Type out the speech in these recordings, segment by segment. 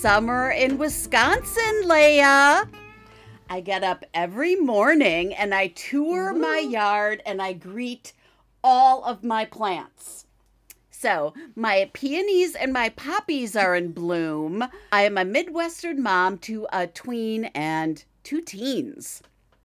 summer in Wisconsin, Leah. I get up every morning and I tour my yard and I greet all of my plants. So, my peonies and my poppies are in bloom. I am a Midwestern mom to a tween and 2 teens.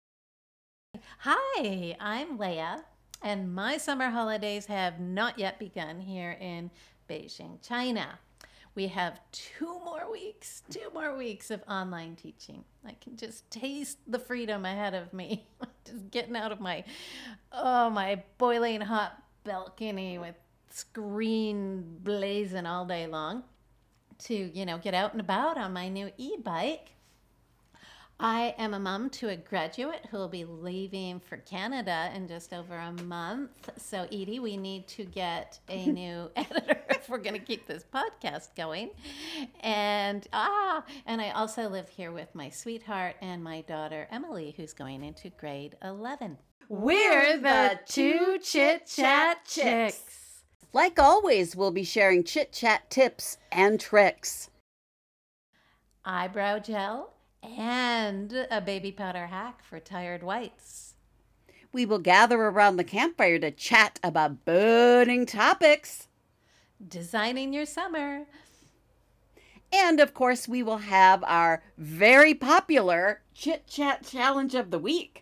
Hi, I'm Leah, and my summer holidays have not yet begun here in Beijing, China. We have two more weeks of online teaching. I can just taste the freedom ahead of me. Just getting out of my boiling hot balcony with screen blazing all day long to, get out and about on my new e-bike. I am a mom to a graduate who will be leaving for Canada in just over a month. So, Edie, we need to get a new editor if we're going to keep this podcast going. And I also live here with my sweetheart and my daughter, Emily, who's going into grade 11. We're the two Chit Chat Chicks. Like always, we'll be sharing chit chat tips and tricks. Eyebrow gel and a baby powder hack for tired whites. We will gather around the campfire to chat about burning topics. Designing your summer. And of course, we will have our very popular Chit Chat Challenge of the Week.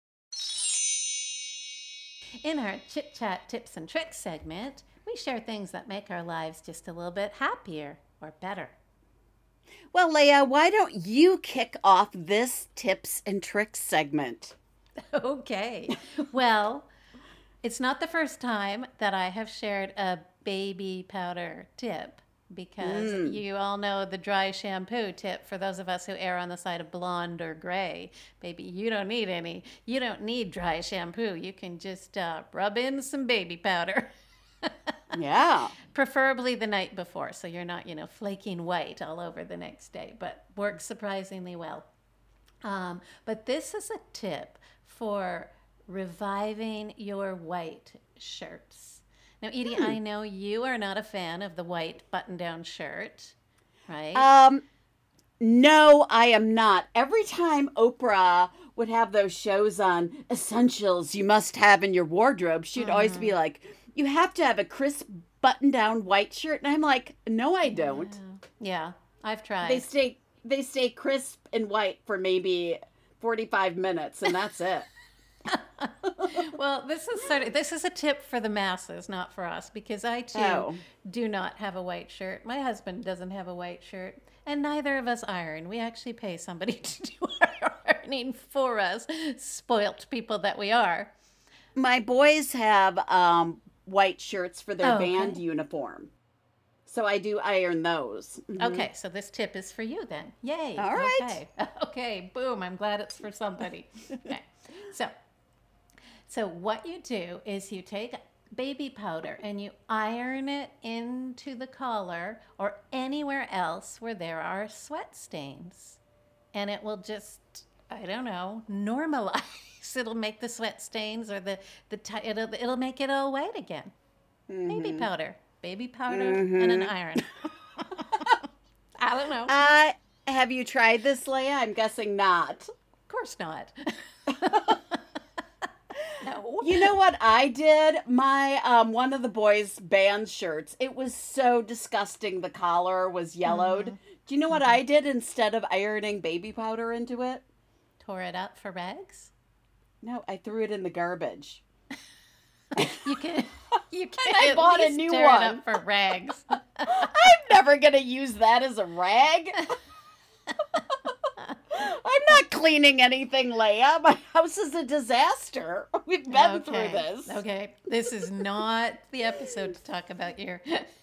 In our Chit Chat Tips and Tricks segment, we share things that make our lives just a little bit happier or better. Well, Leah, why don't you kick off this tips and tricks segment? Okay. Well, it's not the first time that I have shared a baby powder tip because you all know the dry shampoo tip for those of us who err on the side of blonde or gray. Baby, you don't need dry shampoo. You can just rub in some baby powder. Yeah. Preferably the night before, so you're not, flaking white all over the next day, but works surprisingly well. But this is a tip for reviving your white shirts. Now, Edie, I know you are not a fan of the white button-down shirt, right? No, I am not. Every time Oprah would have those shows on essentials you must have in your wardrobe, she'd always be like, you have to have a crisp button-down white shirt. And I'm like, no, I don't. Yeah, I've tried. They stay crisp and white for maybe 45 minutes, and that's it. Well, this is a tip for the masses, not for us, because I too do not have a white shirt. My husband doesn't have a white shirt, and neither of us iron. We actually pay somebody to do our ironing for us, spoilt people that we are. My boys have white shirts for their band uniform. So I do iron those. Mm-hmm. Okay, so this tip is for you then. Yay. All right. Okay, boom. I'm glad it's for somebody. Okay. So what you do is you take baby powder and you iron it into the collar or anywhere else where there are sweat stains. And it will just, normalize. It'll make the sweat stains or it'll make it all white again. Mm-hmm. Baby powder, and an iron. I don't know. Have you tried this, Leah? I'm guessing not. Of course not. No. You know what I did? My one of the boys' band shirts. It was so disgusting. The collar was yellowed. Do you know what I did instead of ironing baby powder into it? Tore it up for rags? No, I threw it in the garbage. You can I bought a new one. It up for rags. I'm never going to use that as a rag. I'm not cleaning anything, Leah. My house is a disaster. We've been through this. Okay. This is not the episode to talk about your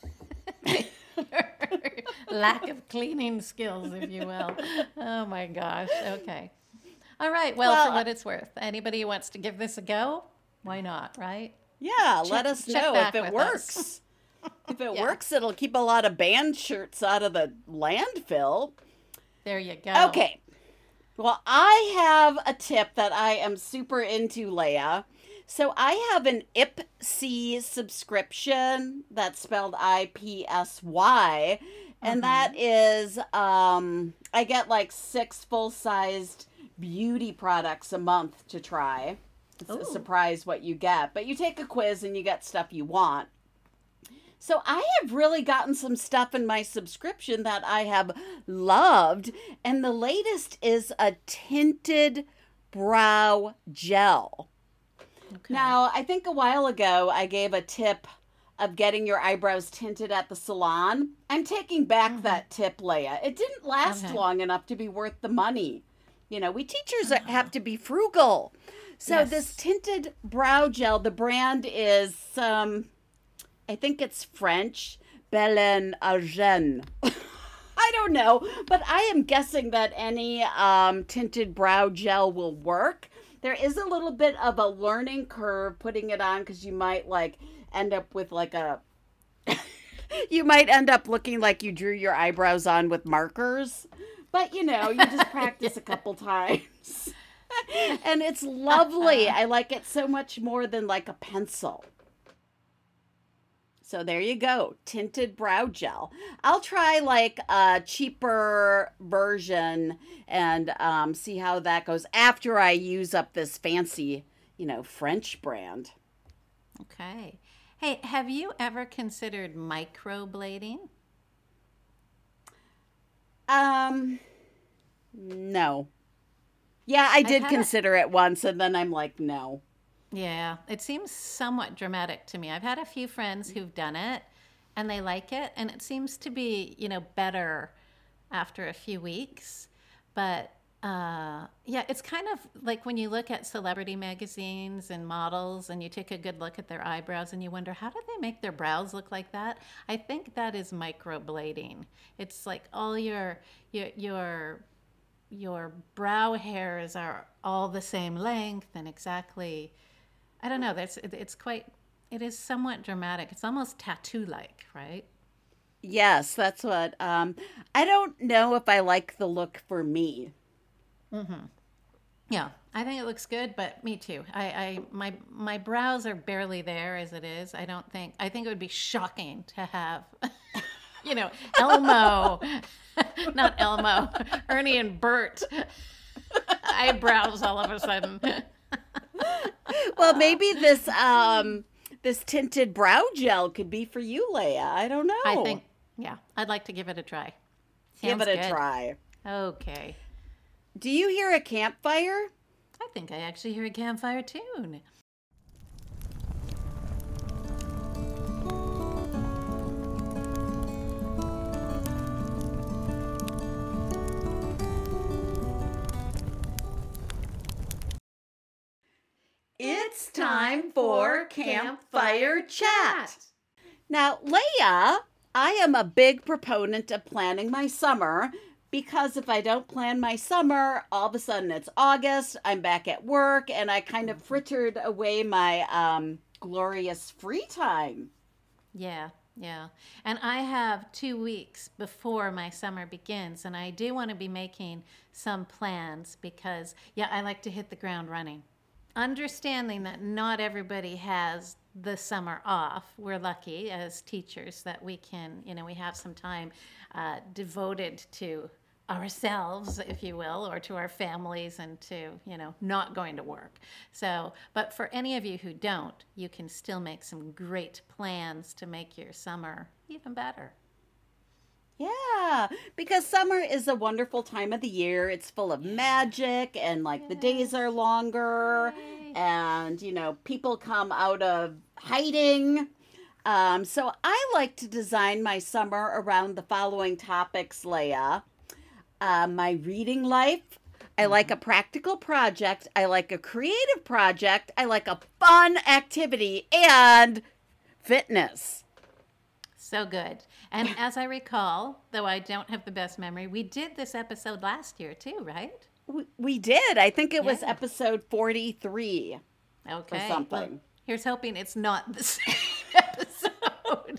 lack of cleaning skills, if you will. Oh, my gosh. Okay. All right. Well, for what it's worth, anybody who wants to give this a go, why not, right? Yeah, let us know if it works. If it works, it'll keep a lot of band shirts out of the landfill. There you go. Okay. Well, I have a tip that I am super into, Leah. So I have an Ipsy subscription, that's spelled IPSY, And that is, I get like 6 full-sized beauty products a month to try. It's a Ooh. surprise what you get, but you take a quiz and you get stuff you want. So I have really gotten some stuff in my subscription that I have loved, and the latest is a tinted brow gel. Okay. Now, I think a while ago I gave a tip of getting your eyebrows tinted at the salon. I'm taking back that tip, Leia. It didn't last Okay. long enough to be worth the money. You know, we teachers have to be frugal. So Yes. this tinted brow gel, the brand is I think it's French, Belen Argent. I don't know, but I am guessing that any tinted brow gel will work. There is a little bit of a learning curve putting it on because you might like end up with like a you might end up looking like you drew your eyebrows on with markers. But you know, you just practice a couple times. And it's lovely. I like it so much more than like a pencil. So there you go, tinted brow gel. I'll try like a cheaper version and see how that goes after I use up this fancy, French brand. Okay. Hey, have you ever considered microblading? No. Yeah, I did had consider it once, and then I'm like, no. Yeah, it seems somewhat dramatic to me. I've had a few friends who've done it and they like it, and it seems to be, better after a few weeks. But yeah, it's kind of like when you look at celebrity magazines and models and you take a good look at their eyebrows and you wonder, how do they make their brows look like that? I think that is microblading. It's like all your brow hairs are all the same length and exactly. I don't know. It is somewhat dramatic. It's almost tattoo-like, right? Yes, that's what. I don't know if I like the look for me. Yeah, I think it looks good, but me too. My brows are barely there as it is. I think it would be shocking to have, Elmo, not Elmo, Ernie and Bert eyebrows all of a sudden. Well, maybe this tinted brow gel could be for you, Leia. I don't know. I think, yeah, I'd like to give it a try. Give Sounds it a good. try. Okay. Do you hear a campfire? I think I actually hear a campfire tune. It's time for Campfire Chat. Now, Leia, I am a big proponent of planning my summer because if I don't plan my summer, all of a sudden it's August, I'm back at work, and I kind of frittered away my glorious free time. Yeah, yeah. And I have 2 weeks before my summer begins, and I do want to be making some plans because, yeah, I like to hit the ground running. Understanding that not everybody has the summer off. We're lucky as teachers that we can, we have some time devoted to ourselves, if you will, or to our families and to, not going to work. So, but for any of you who don't, you can still make some great plans to make your summer even better. Yeah, because summer is a wonderful time of the year. It's full of magic and like the days are longer Yay. and people come out of hiding. So I like to design my summer around the following topics, Leia. My reading life. I like a practical project. I like a creative project. I like a fun activity and fitness. So good. And as I recall, though I don't have the best memory, we did this episode last year too, right? We did. I think it was Yeah. episode 43 Okay. or something. Well, here's hoping it's not the same episode.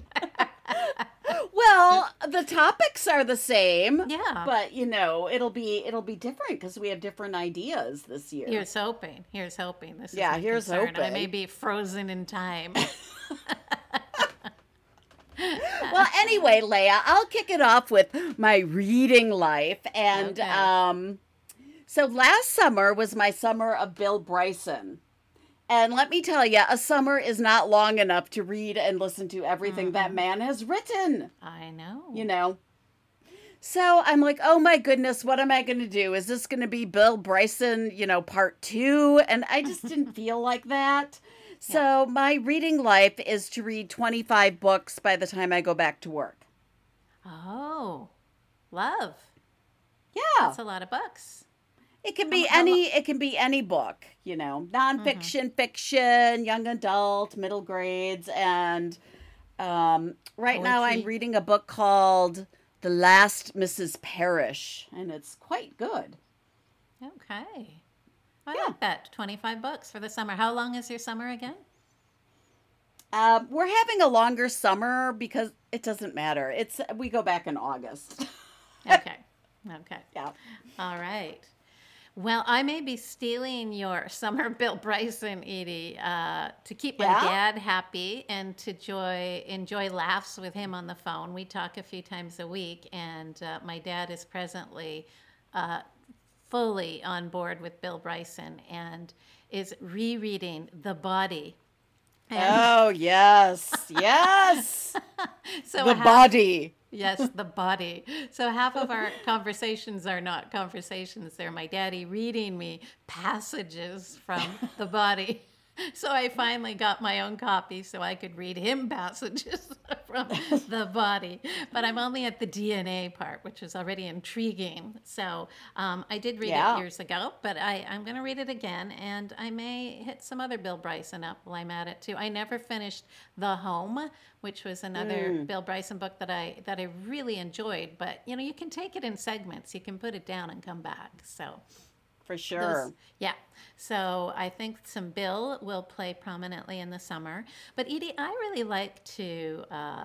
Well, the topics are the same. Yeah. But it'll be different because we have different ideas this year. Here's hoping. Here's hoping. This is Yeah, my here's concern. I hoping. may be frozen in time. Well, anyway, Leah, I'll kick it off with my reading life. And Okay. so last summer was my summer of Bill Bryson. And let me tell you, a summer is not long enough to read and listen to everything that Mm-hmm. man has written, I you know. know. So I'm like, oh my goodness, what am I going to do? Is this going to be Bill Bryson, part two? And I just didn't feel like that. Yeah. So my reading life is to read 25 books by the time I go back to work. Oh, love. Yeah. That's a lot of books. It can How, be how long? any book, Mm-hmm. nonfiction, fiction, young adult, middle grades, and right now I'm Poetry. reading a book called The Last Mrs. Parrish, and it's quite good. Okay. I Yeah. like that. 25 books for the summer. How long is your summer again? We're having a longer summer because it doesn't matter. It's we go back in August. Okay. Okay. Yeah. All right. Well, I may be stealing your summer Bill Bryson, Edie, to keep my Yeah. dad happy and to enjoy laughs with him on the phone. We talk a few times a week, and my dad is presently uh, fully on board with Bill Bryson and is rereading The Body. And Oh yes, yes. so The half body. Yes, the body. So half of our conversations are not conversations. They're my daddy reading me passages from the body. So I finally got my own copy so I could read him passages from the body. But I'm only at the DNA part, which is already intriguing. So I did read it Yeah. years ago, but I'm going to read it again, and I may hit some other Bill Bryson up while I'm at it too. I never finished The Home, which was another Mm, Bill Bryson book that I really enjoyed. But you can take it in segments. You can put it down and come back. So for those, sure. yeah. So I think some Bill will play prominently in the summer. But Edie, I really like to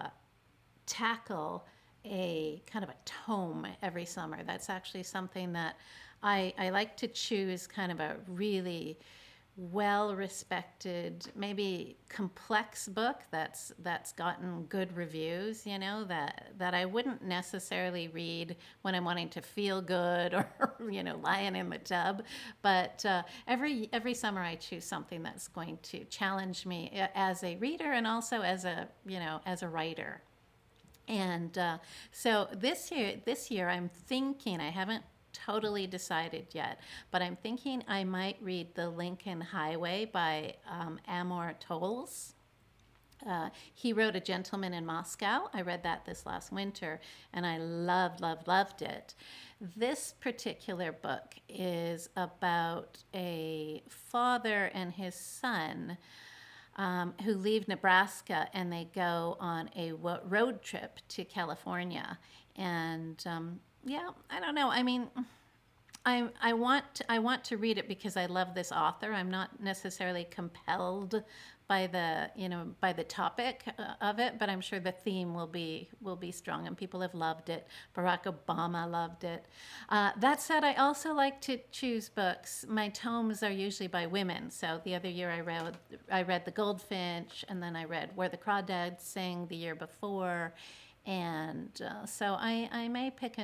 tackle a kind of a tome every summer. That's actually something that I like to choose kind of a really well respected, maybe complex book that's gotten good reviews, that I wouldn't necessarily read when I'm wanting to feel good or lying in the tub. But every summer I choose something that's going to challenge me as a reader and also as a writer. And so this year I'm thinking, I haven't totally decided yet, but I'm thinking I might read The Lincoln Highway by Amor Towles. He wrote A Gentleman in Moscow. I read that this last winter and I loved, loved, loved it. This particular book is about a father and his son who leave Nebraska and they go on a road trip to California. And yeah, I don't know. I mean, I want to read it because I love this author. I'm not necessarily compelled by the topic of it, but I'm sure the theme will be strong and people have loved it. Barack Obama loved it. That said, I also like to choose books. My tomes are usually by women. So the other year I read The Goldfinch, and then I read Where the Crawdads Sing the year before, and so I may pick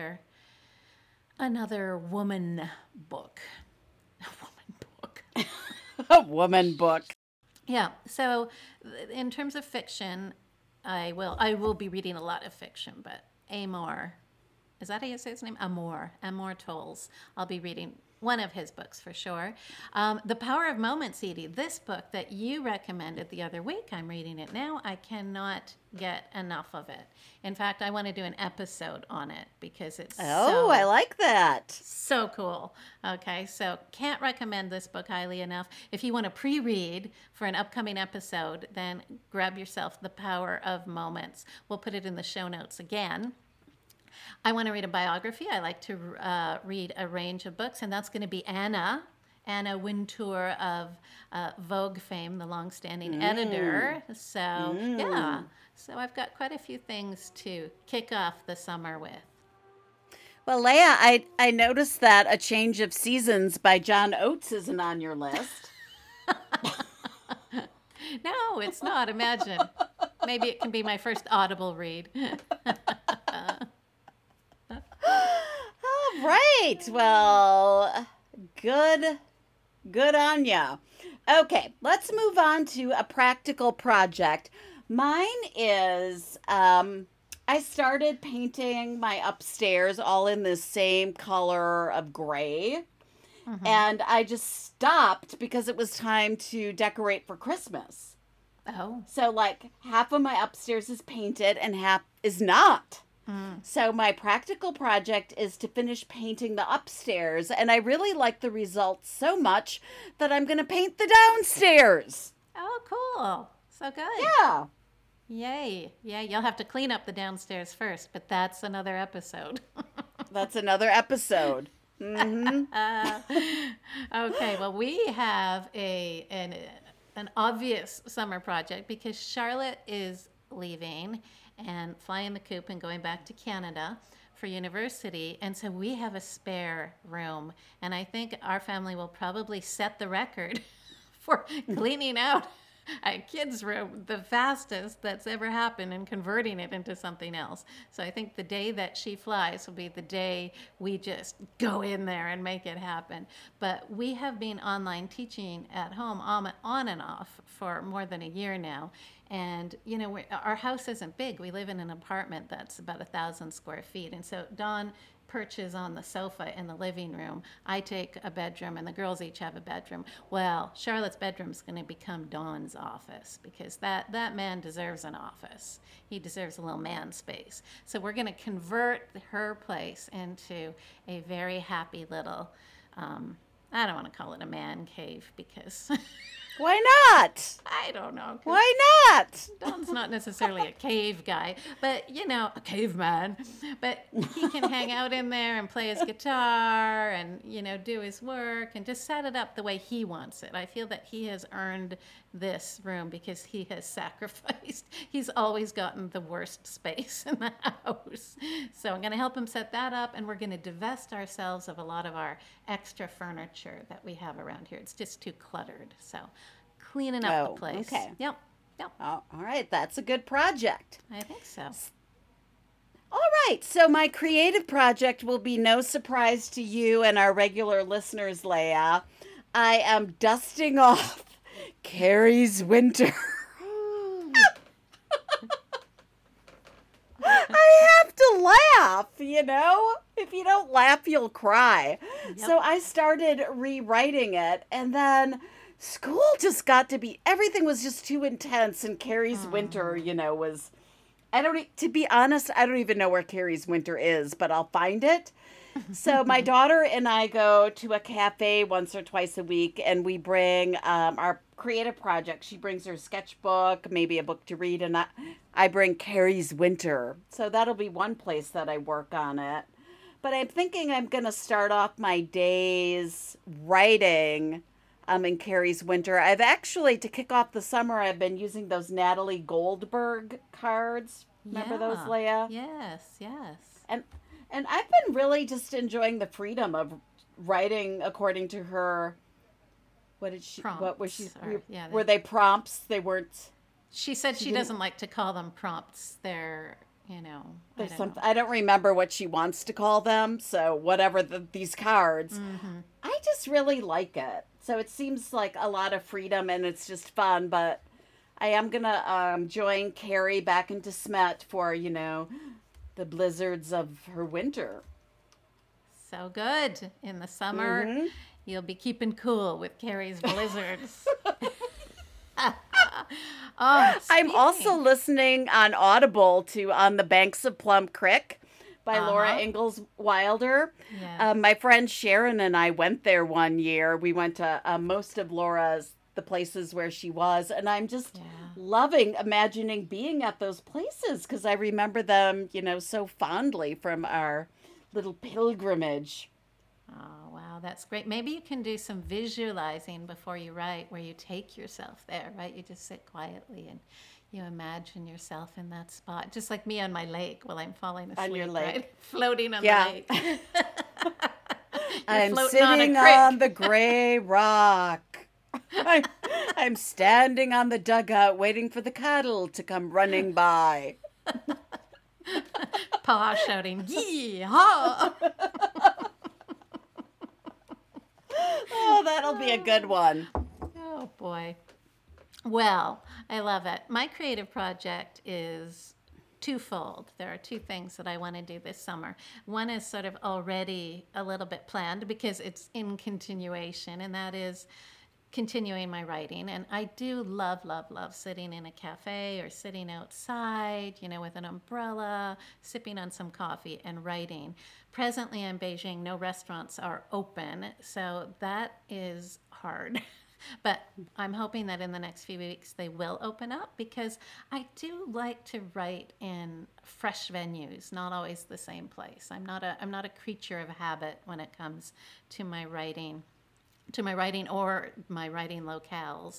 another woman book. A woman book. A woman book. Yeah. So, in terms of fiction, I will be reading a lot of fiction, but Amor, is that how you say his name? Amor Tolls. I'll be reading one of his books for sure. The Power of Moments, Edie. This book that you recommended the other week, I'm reading it now. I cannot get enough of it. In fact, I want to do an episode on it because it's Oh, I like that. so cool. Okay, so can't recommend this book highly enough. If you want to pre read for an upcoming episode, then grab yourself The Power of Moments. We'll put it in the show notes again. I want to read a biography. I like to read a range of books, and that's going to be Anna Wintour of Vogue fame, the longstanding Mm, editor. So, yeah. mm. So, I've got quite a few things to kick off the summer with. Well, Leah, I noticed that A Change of Seasons by John Oates isn't on your list. No, it's not. Imagine. Maybe it can be my first Audible read. All right. Well, good on ya. Okay, let's move on to a practical project. Mine is I started painting my upstairs all in the same color of gray. Mm-hmm. And I just stopped because it was time to decorate for Christmas. Oh. So, like, half of my upstairs is painted and half is not. Mm. So, my practical project is to finish painting the upstairs. And I really like the results so much that I'm going to paint the downstairs. Oh, cool. So good. Yeah. Yay. Yeah, you'll have to clean up the downstairs first, but that's another episode. That's another episode. Mm-hmm. Okay, well, we have an obvious summer project because Charlotte is leaving and flying the coop and going back to Canada for university. And so we have a spare room. And I think our family will probably set the record for cleaning out a kid's room the fastest that's ever happened and converting it into something else. So I think the day that she flies will be the day we just go in there and make it happen. But we have been online teaching at home on and off for more than a year now. And, you know, our house isn't big. We live in an apartment that's about 1,000 square feet. And so Dawn perches on the sofa in the living room. I take a bedroom, and the girls each have a bedroom. Well, Charlotte's bedroom is going to become Dawn's office because that man deserves an office. He deserves a little man space. So we're going to convert her place into a very happy little, I don't want to call it a man cave because... Why not? I don't know. Why not? Don's not necessarily a cave guy, but, you know, a caveman. But he can hang out in there and play his guitar and, you know, do his work and just set it up the way he wants it. I feel that he has earned this room because he has sacrificed. He's always gotten the worst space in the house. So I'm going to help him set that up, and we're going to divest ourselves of a lot of our extra furniture that we have around here. It's just too cluttered. So cleaning up the place. Okay. Yep. Oh, all right. That's a good project. I think so. All right. So my creative project will be no surprise to you and our regular listeners, Leah. I am dusting off Carrie's Winter. I have to laugh, you know? If you don't laugh, you'll cry. Yep. So I started rewriting it, and then school just got to be, everything was just too intense, and Carrie's Winter, you know, was, to be honest, I don't even know where Carrie's Winter is, but I'll find it. So my daughter and I go to a cafe once or twice a week, and we bring our creative project. She brings her sketchbook, maybe a book to read, and I bring Carrie's Winter. So that'll be one place that I work on it. But I'm thinking I'm going to start off my days writing in Carrie's Winter. I've actually, to kick off the summer, I've been using those Natalie Goldberg cards. Remember those, Leah? Yes. And I've been really just enjoying the freedom of writing according to her. What did she? Prompts, what was she? yeah, were they prompts? They weren't. She said she doesn't like to call them prompts. They're, you know. There's something. I don't remember what she wants to call them. So whatever these cards, I just really like it. So it seems like a lot of freedom, and it's just fun. But I am gonna join Carrie back into Smet for, you know, the blizzards of her winter. So good. In the summer, you'll be keeping cool with Carrie's blizzards. I'm also listening on Audible to On the Banks of Plum Creek by Laura Ingalls Wilder. Yes. My friend Sharon and I went there one year. We went to most of the places where she was, and I'm just loving imagining being at those places because I remember them, you know, so fondly from our little pilgrimage. Oh, wow, that's great. Maybe you can do some visualizing before you write where you take yourself there, right? You just sit quietly and you imagine yourself in that spot, just like me on my lake while I'm falling asleep. On your lake. Right? Floating on the lake. I'm sitting on the gray rock. I'm I'm standing on the dugout waiting for the cattle to come running by. Pa shouting, yee-haw! Oh, that'll be a good one. Oh, boy. Well, I love it. My creative project is twofold. There are two things that I want to do this summer. One is sort of already a little bit planned because it's in continuation, and that is continuing my writing. And I do love, love, love sitting in a cafe or sitting outside, with an umbrella, sipping on some coffee and writing. Presently in Beijing, no restaurants are open, so that is hard. But I'm hoping that in the next few weeks they will open up because I do like to write in fresh venues, not always the same place. I'm not a creature of habit when it comes to my writing or my writing locales.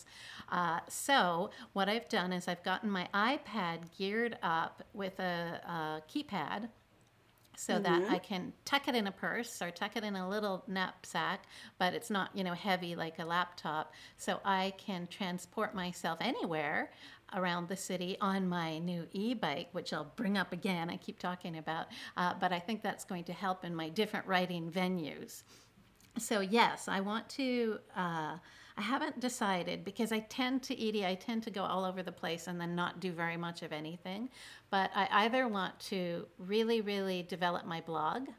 So what I've done is I've gotten my iPad geared up with a keypad so that I can tuck it in a purse or tuck it in a little knapsack, but it's not, heavy like a laptop. So I can transport myself anywhere around the city on my new e-bike, which I'll bring up again, I keep talking about, but I think that's going to help in my different writing venues. So yes, I want to, I haven't decided because I tend to go all over the place and then not do very much of anything. But I either want to really, really develop my blog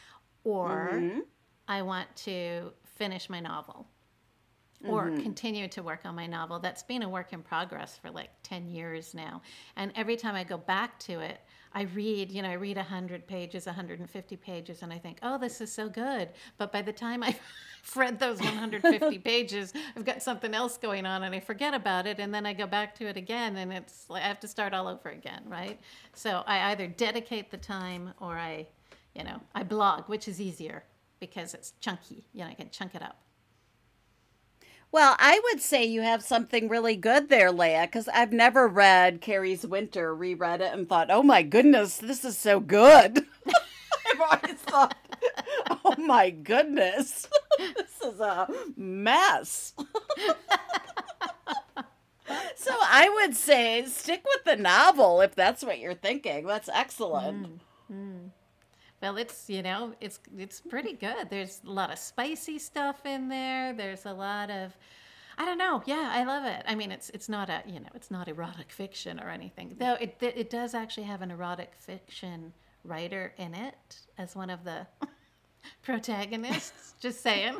or I want to finish my novel or continue to work on my novel. That's been a work in progress for like 10 years now. And every time I go back to it, I read 100 pages, 150 pages, and I think, oh, this is so good. But by the time I've read those 150 pages, I've got something else going on and I forget about it. And then I go back to it again and it's like I have to start all over again, right? So I either dedicate the time or I blog, which is easier because it's chunky. I can chunk it up. Well, I would say you have something really good there, Leah, because I've never read Carrie's Winter, reread it, and thought, oh my goodness, this is so good. I've always thought, oh my goodness, this is a mess. So I would say stick with the novel if that's what you're thinking. That's excellent. Well, it's pretty good. There's a lot of spicy stuff in there. There's a lot of, I don't know. Yeah, I love it. I mean, it's not it's not erotic fiction or anything. Though it does actually have an erotic fiction writer in it as one of the protagonists. Just saying.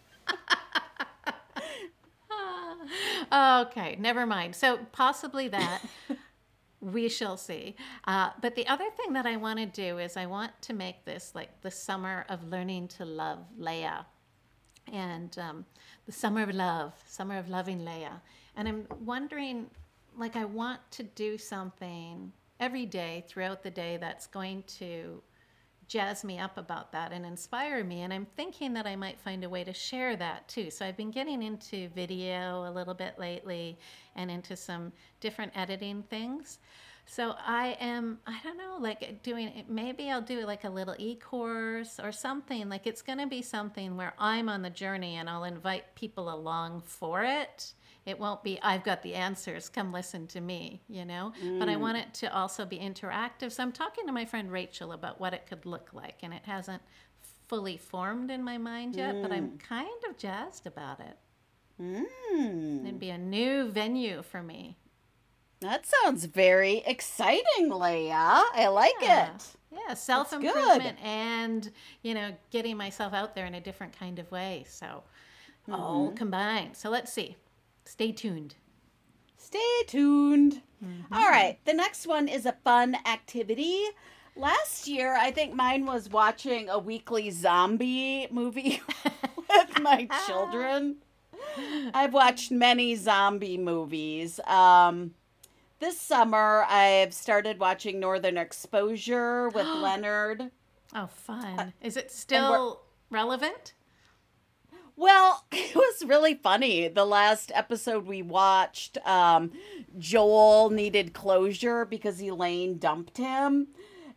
Okay, never mind. So possibly that. We shall see. But the other thing that I want to do is I want to make this like the summer of learning to love Leah. And the summer of loving Leah. And I'm wondering, like, I want to do something every day throughout the day that's going to jazz me up about that and inspire me. And I'm thinking that I might find a way to share that too. So I've been getting into video a little bit lately and into some different editing things. So I don't know, like doing it, maybe I'll do like a little e-course or something. Like it's going to be something where I'm on the journey and I'll invite people along for it. It won't be, I've got the answers, come listen to me, But I want it to also be interactive. So I'm talking to my friend Rachel about what it could look like. And it hasn't fully formed in my mind yet, but I'm kind of jazzed about it. It'd be a new venue for me. That sounds very exciting, Leah. I like it. Yeah, self-improvement and, getting myself out there in a different kind of way. So all combined. So let's see. Stay tuned. Stay tuned. All right. The next one is a fun activity. Last year, I think mine was watching a weekly zombie movie with my children. I've watched many zombie movies. This summer, I've started watching Northern Exposure with Leonard. Oh, fun. Is it still relevant? Well, it was really funny. The last episode we watched, Joel needed closure because Elaine dumped him.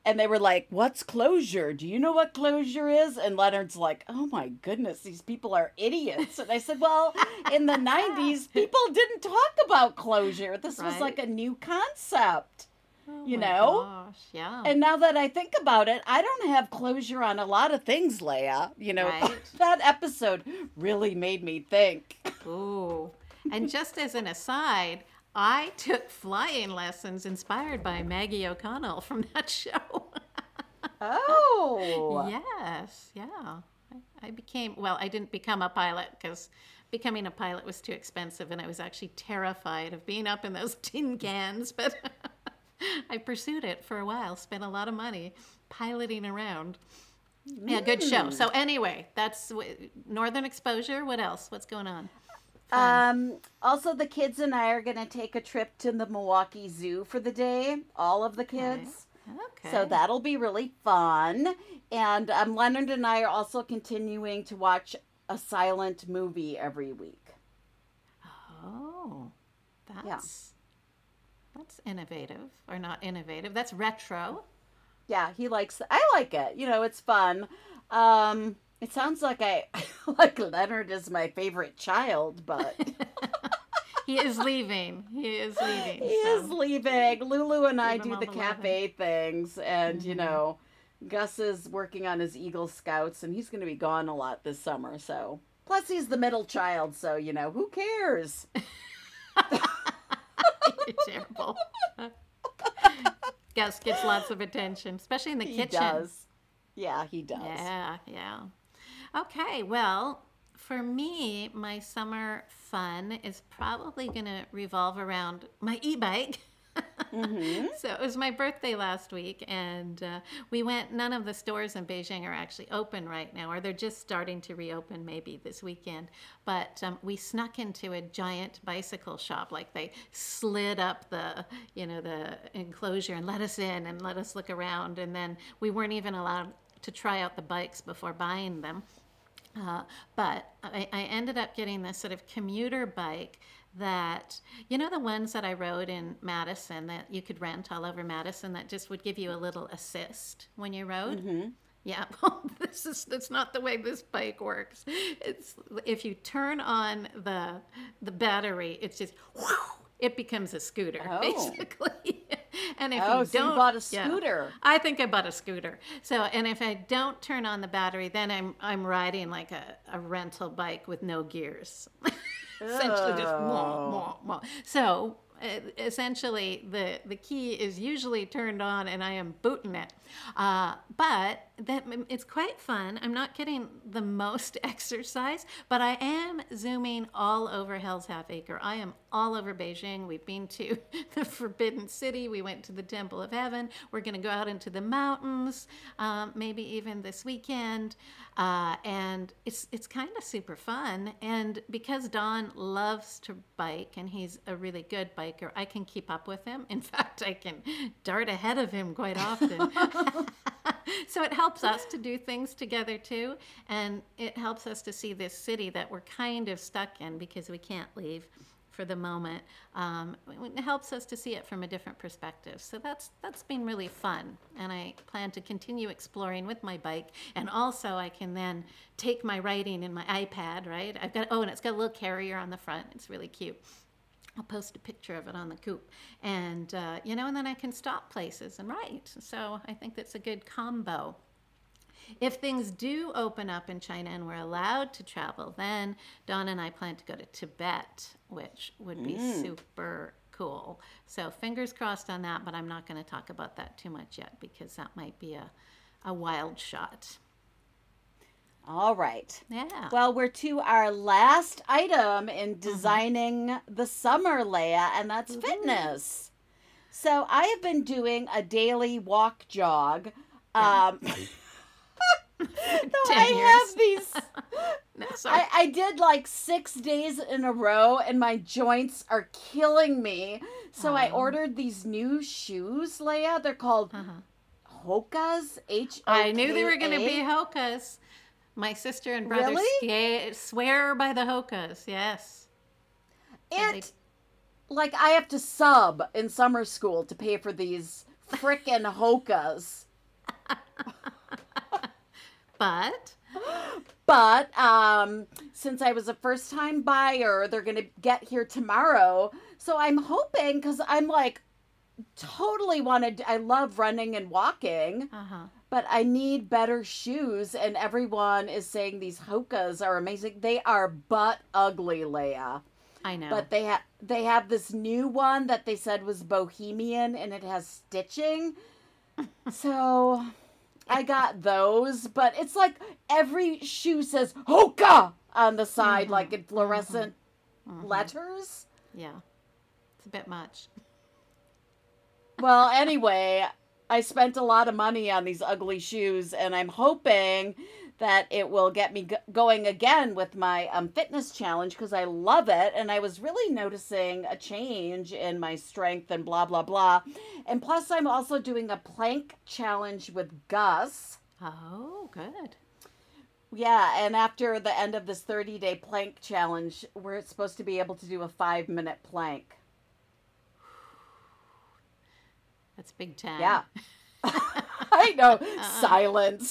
And they were like, "What's closure? Do you know what closure is?" And Leonard's like, "Oh my goodness, these people are idiots." And I said, "Well, in the 90s, people didn't talk about closure. This was like Right? a new concept, Oh you my know?" gosh. Yeah. And now that I think about it, I don't have closure on a lot of things, Leia. Right? That episode really made me think. Ooh. And just as an aside, I took flying lessons inspired by Maggie O'Connell from that show. Oh. Yes, yeah. I became, well, I didn't become a pilot because becoming a pilot was too expensive and I was actually terrified of being up in those tin cans, but I pursued it for a while, spent a lot of money piloting around. Yeah, good show. So anyway, that's Northern Exposure. What else? What's going on? Fun. Also, the kids and I are going to take a trip to the Milwaukee Zoo for the day. All of the Okay. kids. Okay. So that'll be really fun. And Leonard and I are also continuing to watch a silent movie every week. Oh, Yeah. that's innovative or not innovative. That's retro. Yeah, I like it. It's fun. It sounds like like Leonard is my favorite child, but He is leaving. He is leaving. he is leaving. Lulu and I Leave him do on the the loving. cafe things, and Gus is working on his Eagle Scouts, and he's going to be gone a lot this summer. So, plus he's the middle child, so who cares? You're terrible. Gus gets lots of attention, especially in the He kitchen. does. Yeah, he does. Yeah, yeah. Okay, well, for me, my summer fun is probably going to revolve around my e-bike. So it was my birthday last week, and we went. None of the stores in Beijing are actually open right now, or they're just starting to reopen maybe this weekend. But we snuck into a giant bicycle shop. Like they slid up the enclosure and let us in and let us look around, and then we weren't even allowed to try out the bikes before buying them. But I ended up getting this sort of commuter bike that, the ones that I rode in Madison that you could rent all over Madison that just would give you a little assist when you rode. Yeah, well, that's not the way this bike works. It's if you turn on the battery, it's just it becomes a scooter basically. And if you don't, so you bought a yeah, scooter. I think I bought a scooter. So, and if I don't turn on the battery, then I'm riding like a rental bike with no gears. Essentially just wah, wah, wah. So essentially the key is usually turned on and I am booting it. But it's quite fun. I'm not getting the most exercise, but I am zooming all over Hell's Half Acre. I am all over Beijing. We've been to the Forbidden City. We went to the Temple of Heaven. We're going to go out into the mountains, maybe even this weekend. And it's kind of super fun. And because Don loves to bike and he's a really good biker, I can keep up with him. In fact, I can dart ahead of him quite often. So it helps us to do things together too. And it helps us to see this city that we're kind of stuck in because we can't leave for the moment. It helps us to see it from a different perspective. So that's been really fun. And I plan to continue exploring with my bike. And also I can then take my writing in my iPad, right? And it's got a little carrier on the front. It's really cute. I'll post a picture of it on the coop. And, and then I can stop places and write. So I think that's a good combo. If things do open up in China and we're allowed to travel, then Dawn and I plan to go to Tibet, which would be super cool. So fingers crossed on that, but I'm not going to talk about that too much yet because that might be a wild shot. All right. Yeah. Well, we're to our last item in designing the summer, Leia, and that's fitness. So I have been doing a daily walk jog. Though 10 I have these. No, sorry. I did like 6 days in a row, and my joints are killing me. So I ordered these new shoes, Leia. They're called Hokas. Hoka. I knew they were going to be Hokas. My sister and brother swear by the Hokas, yes. Like I have to sub in summer school to pay for these frickin' Hokas. But since I was a first-time buyer, they're going to get here tomorrow. So I'm hoping, because I'm like totally wanted, I love running and walking, but I need better shoes. And everyone is saying these Hokas are amazing. They are butt ugly, Leia. I know. But they have this new one that they said was bohemian and it has stitching. So I got those, but it's like every shoe says Hoka on the side, like in fluorescent letters. Yeah. It's a bit much. Well, anyway, I spent a lot of money on these ugly shoes, and I'm hoping that it will get me going again with my fitness challenge because I love it. And I was really noticing a change in my strength and blah, blah, blah. And plus, I'm also doing a plank challenge with Gus. Oh, good. Yeah, and after the end of this 30-day plank challenge, we're supposed to be able to do a 5-minute plank. That's big time. Yeah. I know. Silence.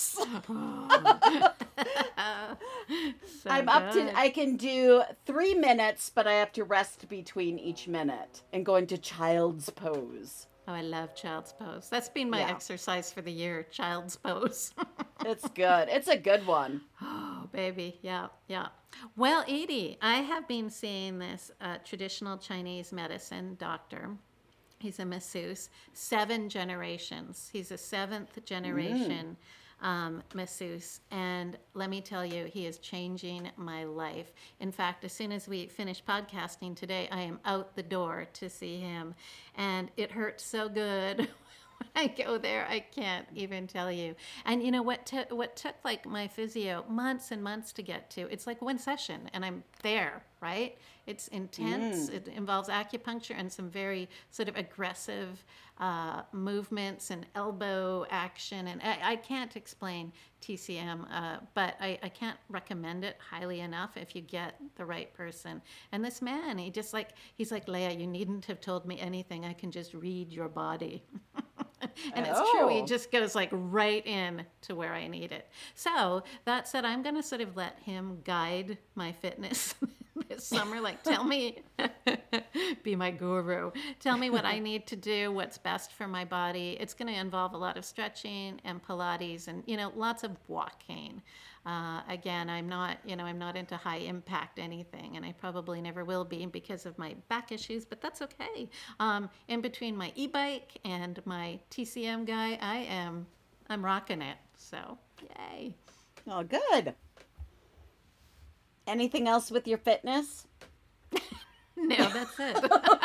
So I'm up to, I can do 3 minutes, but I have to rest between each minute and go into child's pose. Oh, I love child's pose. That's been my exercise for the year, child's pose. It's good. It's a good one. Oh, baby. Yeah, yeah. Well, Edie, I have been seeing this traditional Chinese medicine doctor. He's a masseuse, 7 generations. He's a 7th generation masseuse. And let me tell you, he is changing my life. In fact, as soon as we finish podcasting today, I am out the door to see him. And it hurts so good. When I go there, I can't even tell you. And you know what took like my physio months and months to get to? It's like one session and I'm there, right? It's intense. It involves acupuncture and some very sort of aggressive movements and elbow action. And I can't explain TCM, but I can't recommend it highly enough if you get the right person. And this man, he's like, Leia, you needn't have told me anything. I can just read your body. And it's true. He just goes like right in to where I need it. So that said, I'm going to sort of let him guide my fitness this summer. Like, tell me, be my guru. Tell me what I need to do, what's best for my body. It's going to involve a lot of stretching and Pilates and, lots of walking. Again, I'm not into high impact anything, and I probably never will be because of my back issues, but that's okay. In between my e-bike and my TCM guy, I'm rocking it. So, yay. Oh, good. Anything else with your fitness? No, that's it.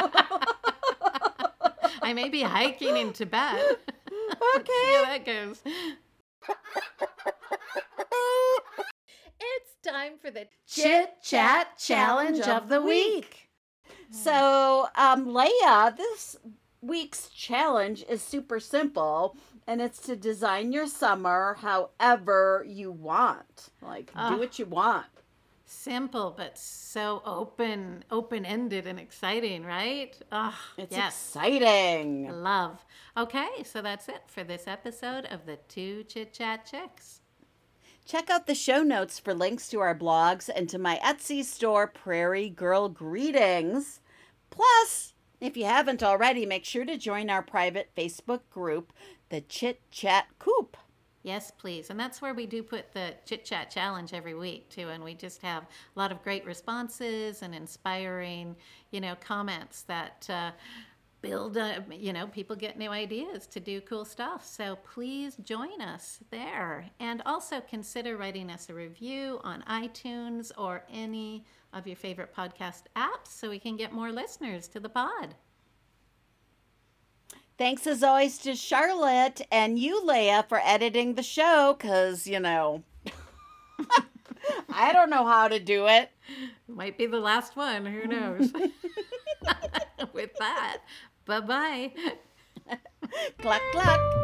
I may be hiking in Tibet. Okay. See how that goes. It's time for the Chit Chat Challenge of the Week. So, Leia, this week's challenge is super simple, and it's to design your summer however you want. Like, do what you want. Simple, but so open-ended and exciting, right? It's exciting. Love. Okay, so that's it for this episode of the Two Chit Chat Chicks. Check out the show notes for links to our blogs and to my Etsy store, Prairie Girl Greetings. Plus, if you haven't already, make sure to join our private Facebook group, the Chit Chat Coop. Yes, please. And that's where we do put the Chit Chat Challenge every week, too. And we just have a lot of great responses and inspiring, comments that build, people get new ideas to do cool stuff. So please join us there. And also consider writing us a review on iTunes or any of your favorite podcast apps so we can get more listeners to the pod. Thanks as always to Charlotte and you, Leia, for editing the show, because, I don't know how to do it. Might be the last one. Who knows? With that, bye-bye. Cluck, cluck.